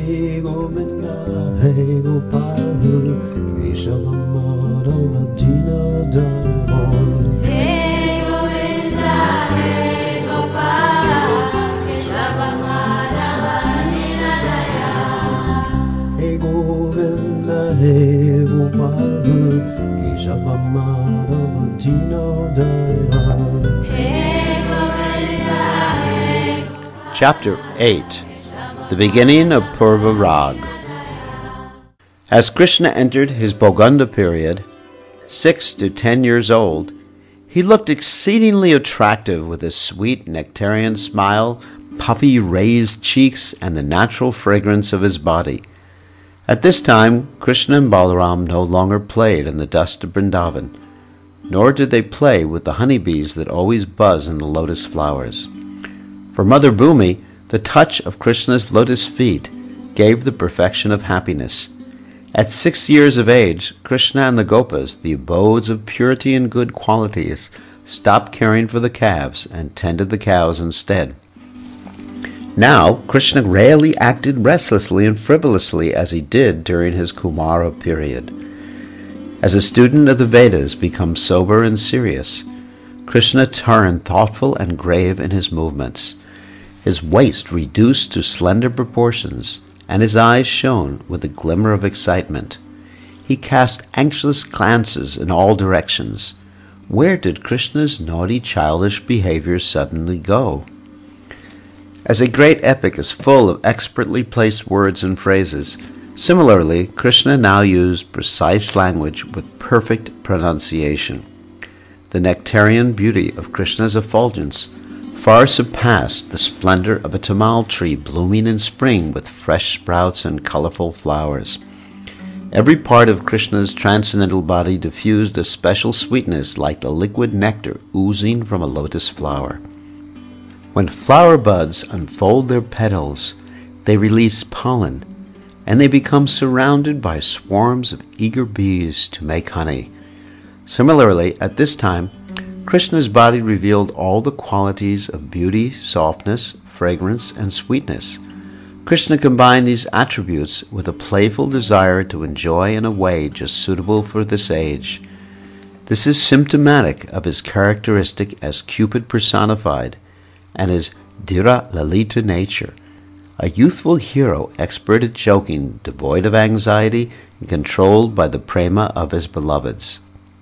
Hey Govinda, hey Gopal, Keshava Madhava Dinadaya. Hey Govinda, hey Gopala, Keshava Madhava Dinadaya. Hey Govinda, hey Gopal, Keshava Madhava Dinadaya. Hey Govinda, hey Chapter 8. The beginning of Purva Rag. As Krishna entered his Boganda period, 6 to 10 years old, he looked exceedingly attractive with his sweet nectarian smile, puffy raised cheeks, and the natural fragrance of his body. At this time, Krishna and Balaram no longer played in the dust of Vrindavan, nor did they play with the honeybees that always buzz in the lotus flowers. For Mother Bhumi, the touch of Krishna's lotus feet gave the perfection of happiness. At 6 years of age, Krishna and the Gopas, the abodes of purity and good qualities, stopped caring for the calves and tended the cows instead. Now, Krishna rarely acted restlessly and frivolously as he did during his Kumara period. As a student of the Vedas becomes sober and serious, Krishna turned thoughtful and grave in his movements. His waist reduced to slender proportions, and his eyes shone with a glimmer of excitement. He cast anxious glances in all directions. Where did Krishna's naughty, childish behavior suddenly go? As a great epic is full of expertly placed words and phrases, similarly, Krishna now used precise language with perfect pronunciation. The nectarian beauty of Krishna's effulgence far surpassed the splendor of a tamal tree blooming in spring with fresh sprouts and colorful flowers. Every part of Krishna's transcendental body diffused a special sweetness like the liquid nectar oozing from a lotus flower. When flower buds unfold their petals, they release pollen, and they become surrounded by swarms of eager bees to make honey. Similarly, at this time, Krishna's body revealed all the qualities of beauty, softness, fragrance, and sweetness. Krishna combined these attributes with a playful desire to enjoy in a way just suitable for this age. This is symptomatic of his characteristic as Cupid personified and his Dhira Lalita nature, a youthful hero expert at joking, devoid of anxiety, and controlled by the prema of his beloveds.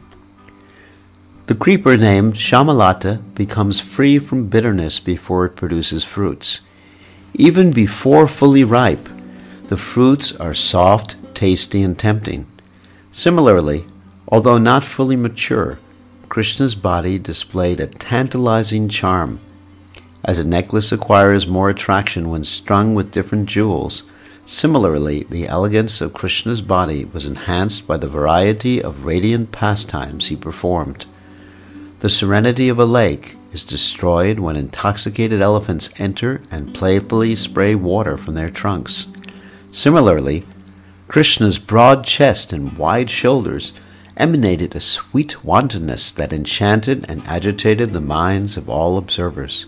The creeper named Shamalata becomes free from bitterness before it produces fruits. Even before fully ripe, the fruits are soft, tasty, and tempting. Similarly, although not fully mature, Krishna's body displayed a tantalizing charm. As a necklace acquires more attraction when strung with different jewels, similarly, the elegance of Krishna's body was enhanced by the variety of radiant pastimes he performed. The serenity of a lake is destroyed when intoxicated elephants enter and playfully spray water from their trunks. Similarly, Krishna's broad chest and wide shoulders emanated a sweet wantonness that enchanted and agitated the minds of all observers.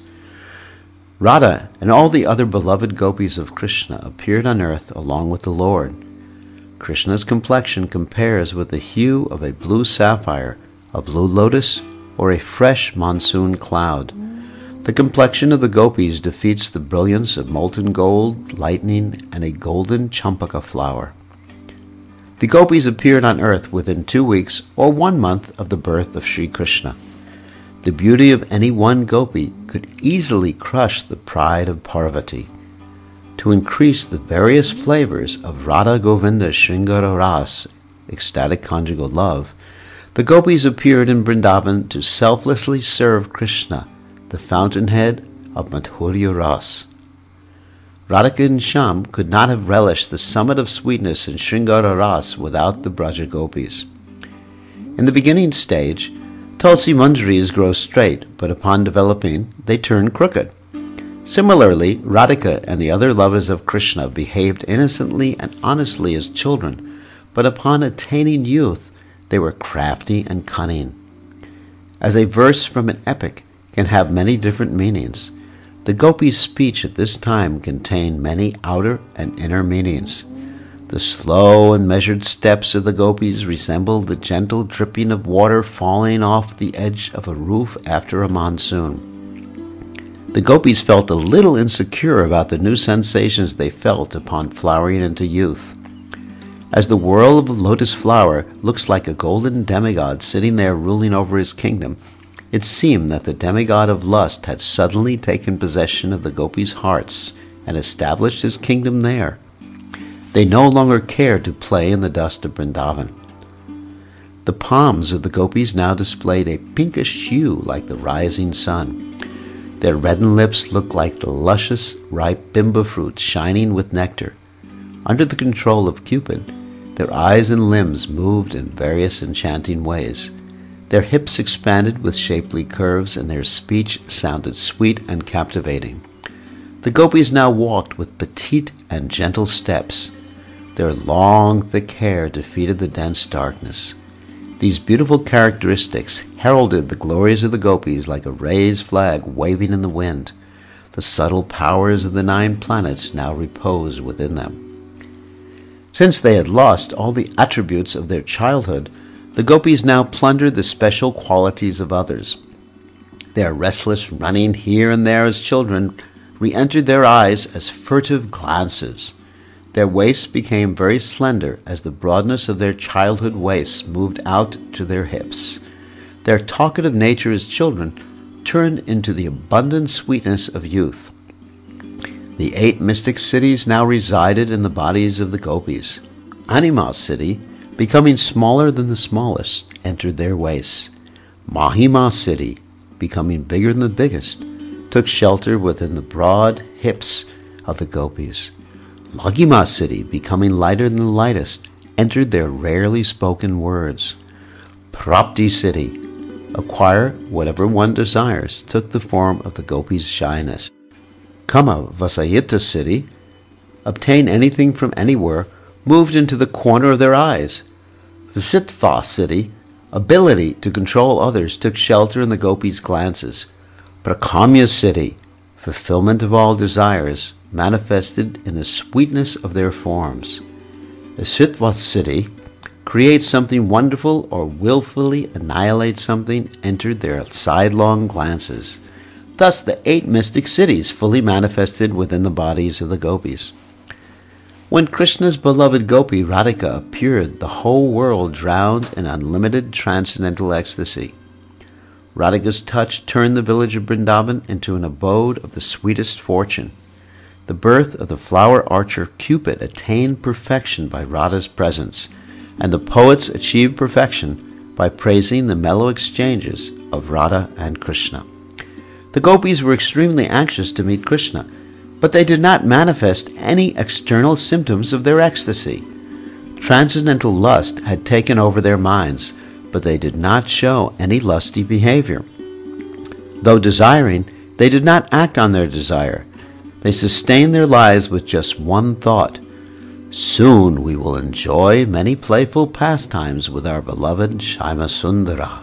Radha and all the other beloved gopis of Krishna appeared on earth along with the Lord. Krishna's complexion compares with the hue of a blue sapphire, a blue lotus, or a fresh monsoon cloud. The complexion of the gopis defeats the brilliance of molten gold, lightning, and a golden champaka flower. The gopis appeared on earth within 2 weeks or 1 month of the birth of Sri Krishna. The beauty of any one gopi could easily crush the pride of Parvati. To increase the various flavors of Radha Govinda Shringara Ras, ecstatic conjugal love, the gopis appeared in Vrindavan to selflessly serve Krishna, the fountainhead of Madhurya Ras. Radhika and Shyam could not have relished the summit of sweetness in Shringara Ras without the Braja gopis. In the beginning stage, Tulsi Manjaris grow straight, but upon developing, they turn crooked. Similarly, Radhika and the other lovers of Krishna behaved innocently and honestly as children, but upon attaining youth, they were crafty and cunning. As a verse from an epic can have many different meanings, The gopis' speech at this time contained many outer and inner meanings. The slow and measured steps of the gopis resembled the gentle dripping of water falling off the edge of a roof after a monsoon. The gopis felt a little insecure about the new sensations they felt upon flowering into youth. As the whirl of a lotus flower looks like a golden demigod sitting there ruling over his kingdom, it seemed that the demigod of lust had suddenly taken possession of the gopis' hearts and established his kingdom there. They no longer cared to play in the dust of Vrindavan. The palms of the gopis now displayed a pinkish hue like the rising sun. Their reddened lips looked like the luscious, ripe bimba fruits shining with nectar. Under the control of Cupid, their eyes and limbs moved in various enchanting ways. Their hips expanded with shapely curves, and their speech sounded sweet and captivating. The gopis now walked with petite and gentle steps. Their long, thick hair defeated the dense darkness. These beautiful characteristics heralded the glories of the gopis like a raised flag waving in the wind. The subtle powers of the 9 planets now reposed within them. Since they had lost all the attributes of their childhood, the gopis now plundered the special qualities of others. Their restless running here and there as children re-entered their eyes as furtive glances. Their waists became very slender as the broadness of their childhood waists moved out to their hips. Their talkative nature as children turned into the abundant sweetness of youth. The 8 mystic cities now resided in the bodies of the gopis. Anima city, becoming smaller than the smallest, entered their waists. Mahima city, becoming bigger than the biggest, took shelter within the broad hips of the gopis. Laghima city, becoming lighter than the lightest, entered their rarely spoken words. Prapti city, acquire whatever one desires, took the form of the gopis' shyness. Kama Vasayita city, obtain anything from anywhere, moved into the corner of their eyes. Vishitva city, ability to control others, took shelter in the gopis' glances. Prakamya city, fulfillment of all desires, manifested in the sweetness of their forms. The Sitva city, create something wonderful or willfully annihilate something, entered their sidelong glances. Thus the 8 mystic cities fully manifested within the bodies of the gopis. When Krishna's beloved gopi Radhika appeared, the whole world drowned in unlimited transcendental ecstasy. Radhika's touch turned the village of Vrindavan into an abode of the sweetest fortune. The birth of the flower archer Cupid attained perfection by Radha's presence, and the poets achieved perfection by praising the mellow exchanges of Radha and Krishna. The gopis were extremely anxious to meet Krishna, but they did not manifest any external symptoms of their ecstasy. Transcendental lust had taken over their minds, but they did not show any lusty behavior. Though desiring, they did not act on their desire. They sustained their lives with just one thought: soon we will enjoy many playful pastimes with our beloved Shyamasundara.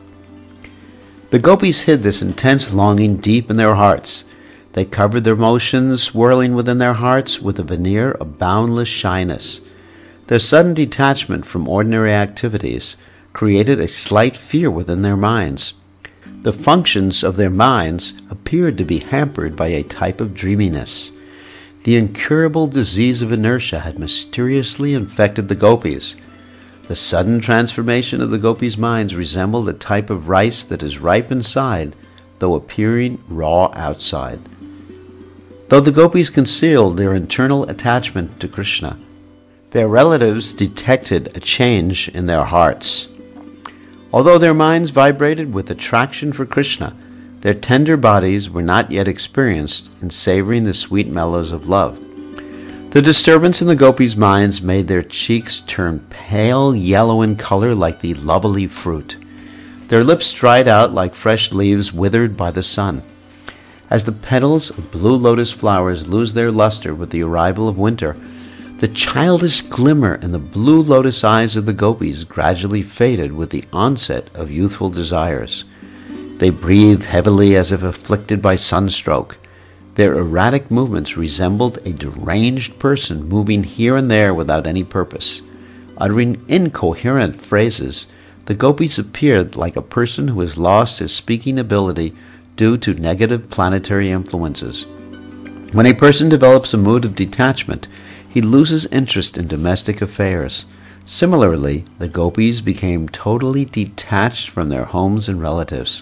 The gopis hid this intense longing deep in their hearts. They covered their emotions swirling within their hearts with a veneer of boundless shyness. Their sudden detachment from ordinary activities created a slight fear within their minds. The functions of their minds appeared to be hampered by a type of dreaminess. The incurable disease of inertia had mysteriously infected the gopis. The sudden transformation of the gopis' minds resembled a type of rice that is ripe inside, though appearing raw outside. Though the gopis concealed their internal attachment to Krishna, their relatives detected a change in their hearts. Although their minds vibrated with attraction for Krishna, their tender bodies were not yet experienced in savoring the sweet mellows of love. The disturbance in the gopis' minds made their cheeks turn pale yellow in color like the lovely fruit. Their lips dried out like fresh leaves withered by the sun. As the petals of blue lotus flowers lose their luster with the arrival of winter, the childish glimmer in the blue lotus eyes of the gopis gradually faded with the onset of youthful desires. They breathed heavily as if afflicted by sunstroke. Their erratic movements resembled a deranged person moving here and there without any purpose. Uttering incoherent phrases, the gopis appeared like a person who has lost his speaking ability due to negative planetary influences. When a person develops a mood of detachment, he loses interest in domestic affairs. Similarly, the gopis became totally detached from their homes and relatives.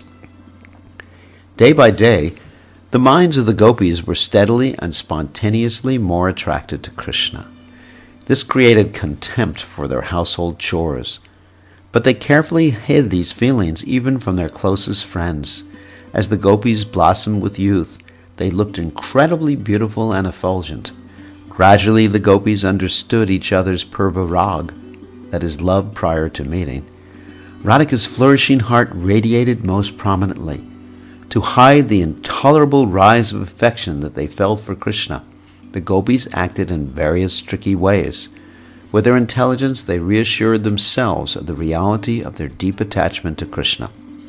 Day by day, the minds of the gopis were steadily and spontaneously more attracted to Krishna. This created contempt for their household chores. But they carefully hid these feelings even from their closest friends. As the gopis blossomed with youth, they looked incredibly beautiful and effulgent. Gradually, the gopis understood each other's purva rag, that is, love prior to meeting. Radhika's flourishing heart radiated most prominently. To hide the intolerable rise of affection that they felt for Krishna, the gopis acted in various tricky ways. With their intelligence, they reassured themselves of the reality of their deep attachment to Krishna.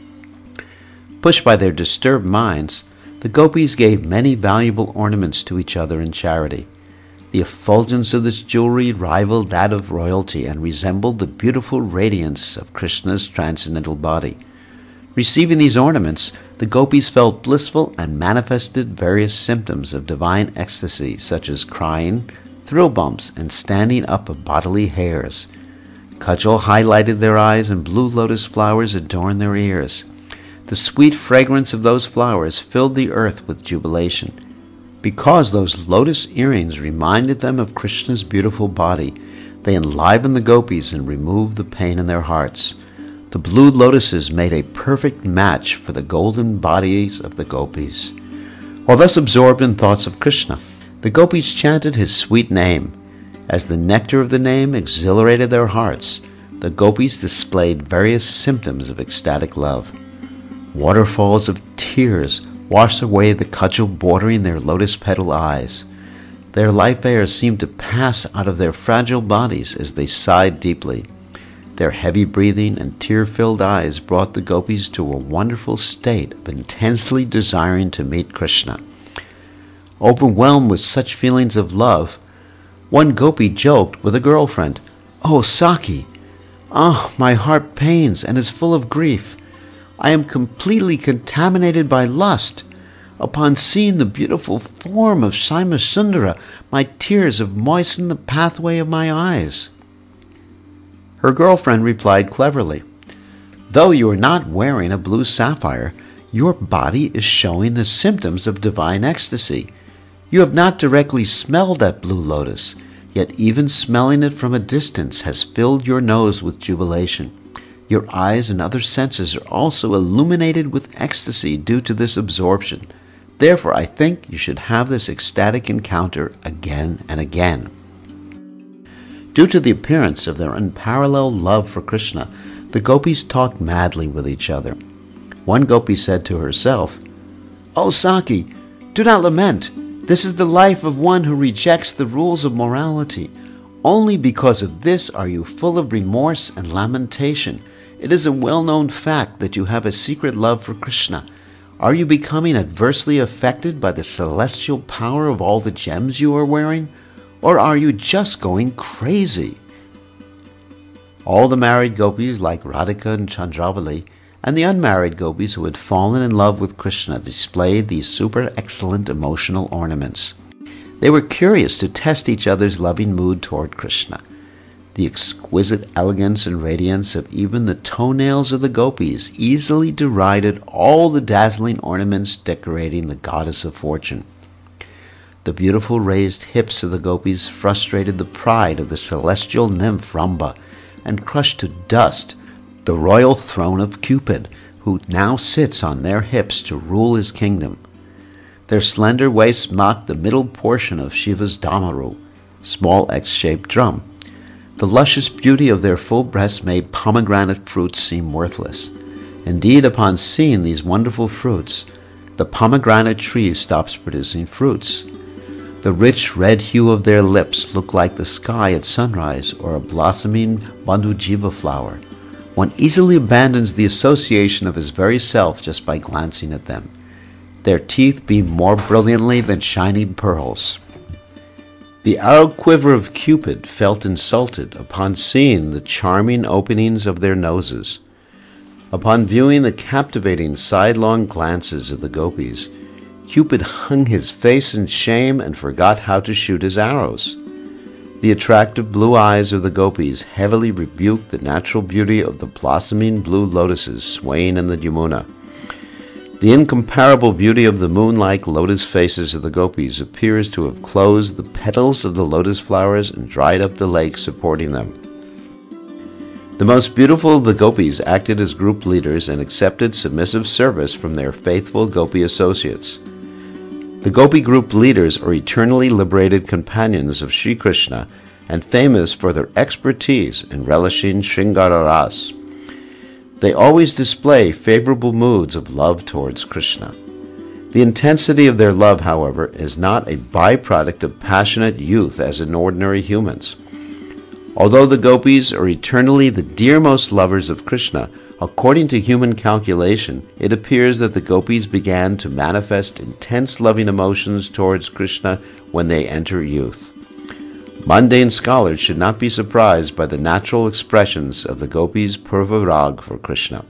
Pushed by their disturbed minds, the gopis gave many valuable ornaments to each other in charity. The effulgence of this jewelry rivaled that of royalty and resembled the beautiful radiance of Krishna's transcendental body. Receiving these ornaments, the gopis felt blissful and manifested various symptoms of divine ecstasy, such as crying, thrill bumps, and standing up of bodily hairs. Cudgel highlighted their eyes, and blue lotus flowers adorned their ears. The sweet fragrance of those flowers filled the earth with jubilation. Because those lotus earrings reminded them of Krishna's beautiful body, they enlivened the gopis and removed the pain in their hearts. The blue lotuses made a perfect match for the golden bodies of the gopis. While thus absorbed in thoughts of Krishna, the gopis chanted his sweet name. As the nectar of the name exhilarated their hearts, the gopis displayed various symptoms of ecstatic love. Waterfalls of tears washed away the cudgel bordering their lotus petal eyes. Their life air seemed to pass out of their fragile bodies as they sighed deeply. Their heavy breathing and tear-filled eyes brought the gopis to a wonderful state of intensely desiring to meet Krishna. Overwhelmed with such feelings of love, one gopi joked with a girlfriend, "Oh, Saki! My heart pains and is full of grief. I am completely contaminated by lust. Upon seeing the beautiful form of Shyama-Sundara, my tears have moistened the pathway of my eyes." Her girlfriend replied cleverly, "Though you are not wearing a blue sapphire, your body is showing the symptoms of divine ecstasy. You have not directly smelled that blue lotus, yet even smelling it from a distance has filled your nose with jubilation. Your eyes and other senses are also illuminated with ecstasy due to this absorption. Therefore, I think you should have this ecstatic encounter again and again." Due to the appearance of their unparalleled love for Krishna, the gopis talked madly with each other. One gopi said to herself, "Oh, Saki, do not lament. This is the life of one who rejects the rules of morality. Only because of this are you full of remorse and lamentation. It is a well-known fact that you have a secret love for Krishna. Are you becoming adversely affected by the celestial power of all the gems you are wearing? Or are you just going crazy?" All the married gopis like Radhika and Chandravali, and the unmarried gopis who had fallen in love with Krishna displayed these super excellent emotional ornaments. They were curious to test each other's loving mood toward Krishna. The exquisite elegance and radiance of even the toenails of the gopis easily derided all the dazzling ornaments decorating the goddess of fortune. The beautiful raised hips of the gopis frustrated the pride of the celestial nymph Ramba and crushed to dust the royal throne of Cupid, who now sits on their hips to rule his kingdom. Their slender waists mocked the middle portion of Shiva's Damaru, small X-shaped drum. The luscious beauty of their full breasts made pomegranate fruits seem worthless. Indeed, upon seeing these wonderful fruits, the pomegranate tree stops producing fruits. The rich red hue of their lips looked like the sky at sunrise or a blossoming Bandhujiva flower. One easily abandons the association of his very self just by glancing at them. their teeth beam more brilliantly than shining pearls. The arrow quiver of Cupid felt insulted upon seeing the charming openings of their noses. Upon viewing the captivating sidelong glances of the gopis, Cupid hung his face in shame and forgot how to shoot his arrows. The attractive blue eyes of the gopis heavily rebuked the natural beauty of the blossoming blue lotuses swaying in the Yamuna. The incomparable beauty of the moon-like lotus faces of the gopis appears to have closed the petals of the lotus flowers and dried up the lake supporting them. The most beautiful of the gopis acted as group leaders and accepted submissive service from their faithful gopi associates. The gopi group leaders are eternally liberated companions of Sri Krishna and famous for their expertise in relishing Shringara Ras. They always display favorable moods of love towards Krishna. The intensity of their love, however, is not a byproduct of passionate youth as in ordinary humans. Although the gopis are eternally the dearmost lovers of Krishna, according to human calculation, it appears that the gopis began to manifest intense loving emotions towards Krishna when they enter youth. Mundane scholars should not be surprised by the natural expressions of the gopis' purva rag for Krishna.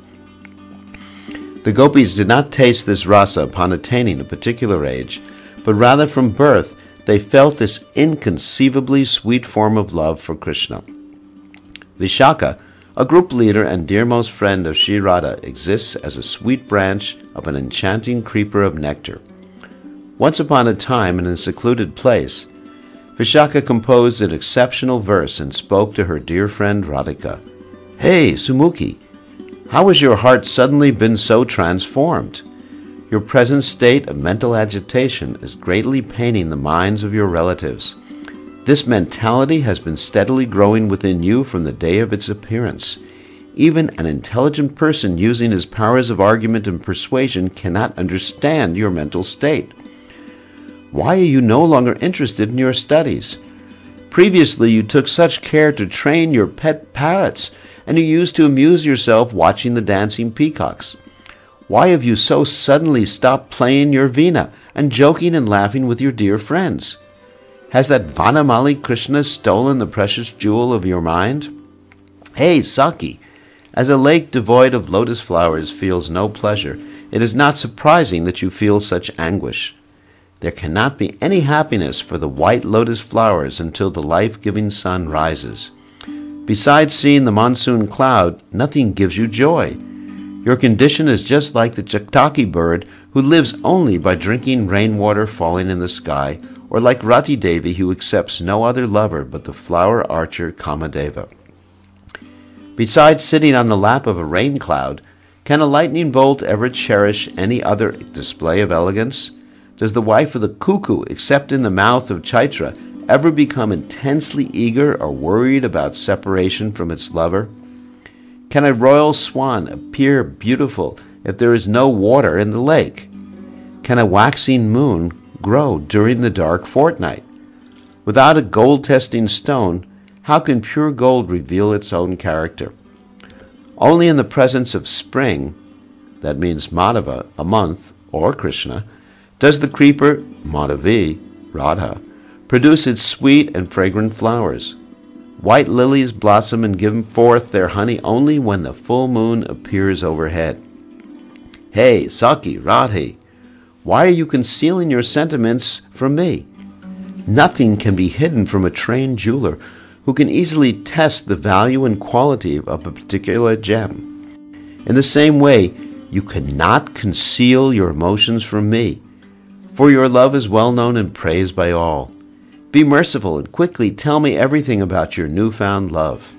The gopis did not taste this rasa upon attaining a particular age, but rather from birth they felt this inconceivably sweet form of love for Krishna. Vishaka, a group leader and dearmost friend of Sri Radha, exists as a sweet branch of an enchanting creeper of nectar. Once upon a time, in a secluded place, Vishaka composed an exceptional verse and spoke to her dear friend Radhika. "Hey, Sumukhi, how has your heart suddenly been so transformed? Your present state of mental agitation is greatly paining the minds of your relatives. This mentality has been steadily growing within you from the day of its appearance. Even an intelligent person using his powers of argument and persuasion cannot understand your mental state. Why are you no longer interested in your studies? Previously you took such care to train your pet parrots, and you used to amuse yourself watching the dancing peacocks. Why have you so suddenly stopped playing your veena and joking and laughing with your dear friends? Has that Vanamali Krishna stolen the precious jewel of your mind? Hey, Saki, as a lake devoid of lotus flowers feels no pleasure, it is not surprising that you feel such anguish. There cannot be any happiness for the white lotus flowers until the life-giving sun rises. Besides seeing the monsoon cloud, nothing gives you joy. Your condition is just like the Chaktaki bird who lives only by drinking rainwater falling in the sky, or like Rati Devi who accepts no other lover but the flower archer Kamadeva. Besides sitting on the lap of a rain cloud, can a lightning bolt ever cherish any other display of elegance? Does the wife of the cuckoo, except in the mouth of Chaitra, ever become intensely eager or worried about separation from its lover? Can a royal swan appear beautiful if there is no water in the lake? Can a waxing moon grow during the dark fortnight? Without a gold-testing stone, how can pure gold reveal its own character? Only in the presence of spring, that means Madhava, a month, or Krishna, does the creeper, Madhavi, Radha, produce its sweet and fragrant flowers. White lilies blossom and give forth their honey only when the full moon appears overhead. Hey, Saki, Radhe, why are you concealing your sentiments from me? Nothing can be hidden from a trained jeweler who can easily test the value and quality of a particular gem. In the same way, you cannot conceal your emotions from me, for your love is well known and praised by all. Be merciful and quickly tell me everything about your newfound love."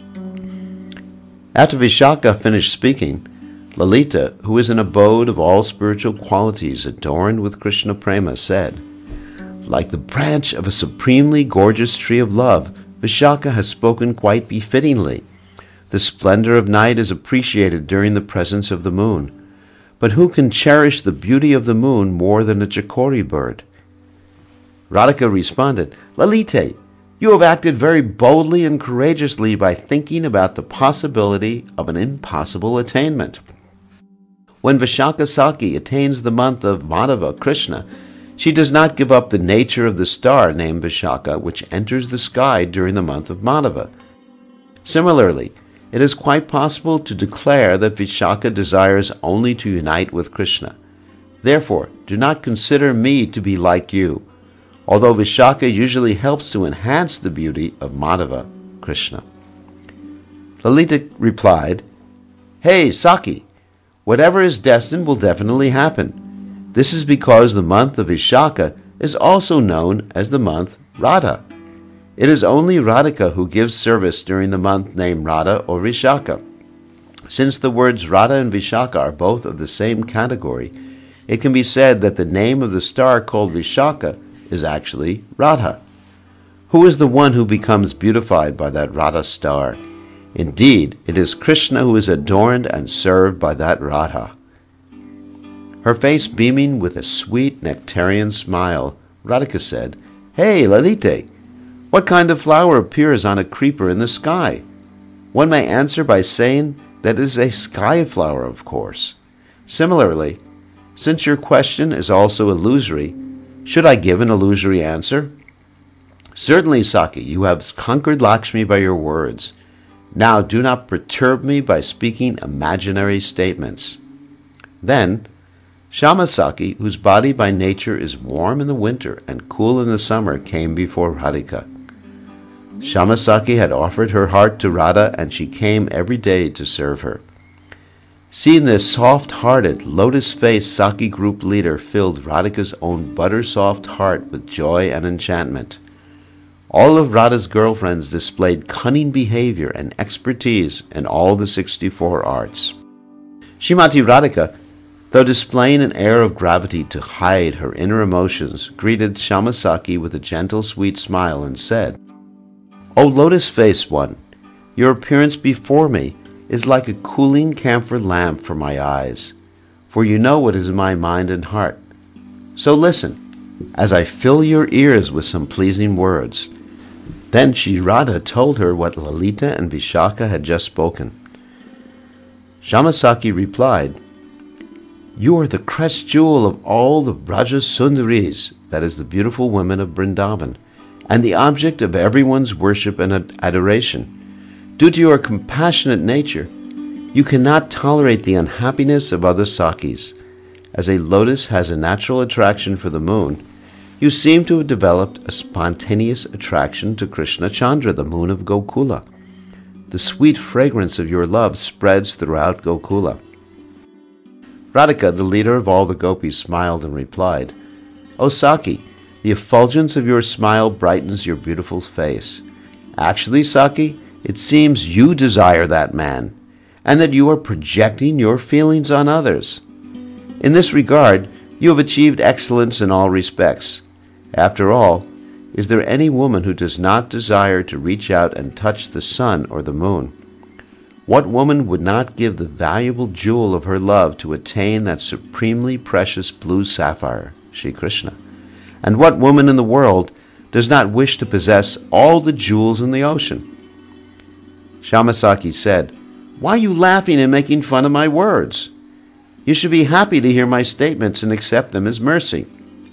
After Vishaka finished speaking, Lalita, who is an abode of all spiritual qualities adorned with Krishna Prema, said, "Like the branch of a supremely gorgeous tree of love, Vishaka has spoken quite befittingly. The splendor of night is appreciated during the presence of the moon. But who can cherish the beauty of the moon more than a chakori bird?" Radhika responded, "Lalite, you have acted very boldly and courageously by thinking about the possibility of an impossible attainment. When Vishaka Saki attains the month of Madhava, Krishna, she does not give up the nature of the star named Vishaka, which enters the sky during the month of Madhava. Similarly, it is quite possible to declare that Vishaka desires only to unite with Krishna. Therefore, do not consider me to be like you, although Vishaka usually helps to enhance the beauty of Madhava, Krishna. Lalita replied, "Hey, Saki, whatever is destined will definitely happen. This is because the month of Vishaka is also known as the month Radha. It is only Radhika who gives service during the month named Radha or Vishaka. Since the words Radha and Vishaka are both of the same category, it can be said that the name of the star called Vishaka is actually Radha. Who is the one who becomes beautified by that Radha star? Indeed, it is Krishna who is adorned and served by that Radha." Her face beaming with a sweet nectarian smile, Radhika said, "Hey, Lalite, what kind of flower appears on a creeper in the sky?" One may answer by saying that it is a sky flower, of course. Similarly, since your question is also illusory, should I give an illusory answer? Certainly, Saki, you have conquered Lakshmi by your words. Now do not perturb me by speaking imaginary statements. Then, Shamasaki, whose body by nature is warm in the winter and cool in the summer, came before Radhika. Shamasaki had offered her heart to Radha, and she came every day to serve her. Seeing this soft-hearted, lotus-faced Saki group leader filled Radhika's own butter-soft heart with joy and enchantment. All of Radha's girlfriends displayed cunning behavior and expertise in all the 64 arts. Srimati Radhika, though displaying an air of gravity to hide her inner emotions, greeted Shamasaki with a gentle, sweet smile and said, "O lotus-faced one, your appearance before me is like a cooling camphor lamp for my eyes, for you know what is in my mind and heart. So listen, as I fill your ears with some pleasing words." Then Shri Radha told her what Lalita and Vishaka had just spoken. Shamasaki replied, "You are the crest jewel of all the Braja Sundaris, that is the beautiful women of Vrindavan, and the object of everyone's worship and adoration. Due to your compassionate nature, you cannot tolerate the unhappiness of other Sakis. As a lotus has a natural attraction for the moon, you seem to have developed a spontaneous attraction to Krishna Chandra, the moon of Gokula. The sweet fragrance of your love spreads throughout Gokula." Radhika, the leader of all the gopis, smiled and replied, "O Saki, the effulgence of your smile brightens your beautiful face. Actually, Saki, it seems you desire that man, and that you are projecting your feelings on others. In this regard, you have achieved excellence in all respects. After all, is there any woman who does not desire to reach out and touch the sun or the moon? What woman would not give the valuable jewel of her love to attain that supremely precious blue sapphire, Shri Krishna? And what woman in the world does not wish to possess all the jewels in the ocean?" Shamasaki said, "Why are you laughing and making fun of my words? You should be happy to hear my statements and accept them as mercy."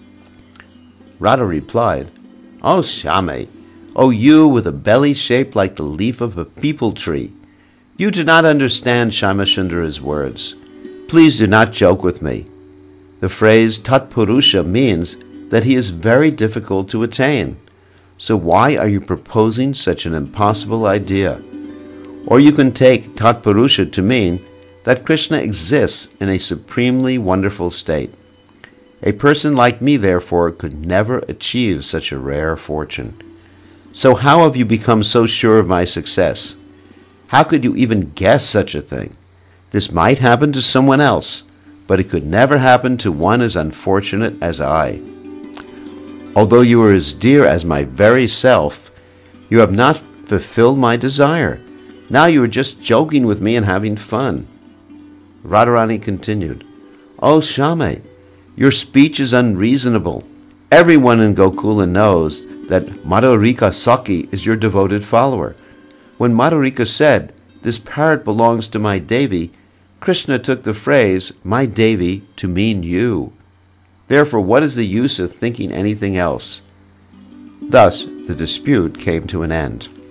Radha replied, "O Shame, O you with a belly shaped like the leaf of a peepal tree, you do not understand Shyamsundara's words. Please do not joke with me. The phrase Tatpurusha means that he is very difficult to attain. So why are you proposing such an impossible idea? Or you can take Tatpurusha to mean that Krishna exists in a supremely wonderful state. A person like me, therefore, could never achieve such a rare fortune. So how have you become so sure of my success? How could you even guess such a thing? This might happen to someone else, but it could never happen to one as unfortunate as I. Although you are as dear as my very self, you have not fulfilled my desire. Now you are just joking with me and having fun." Radharani continued, "O Shame, your speech is unreasonable. Everyone in Gokula knows that Madhurika Saki is your devoted follower. When Madhurika said, 'This parrot belongs to my Devi,' Krishna took the phrase, my Devi, to mean you. Therefore, what is the use of thinking anything else? Thus, the dispute came to an end.